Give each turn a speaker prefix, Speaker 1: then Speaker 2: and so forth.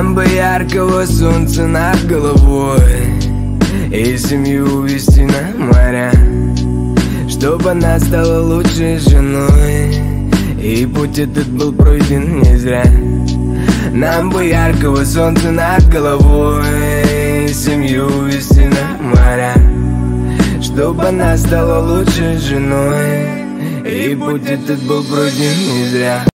Speaker 1: Нам бы яркого солнца над головой и семью увезти на моря, чтобы она стала лучшей женой, и путь этот был пройден не зря. Нам бы яркого солнца над головой и семью увезти на моря, чтобы она стала лучшей женой, и путь этот был пройден не зря.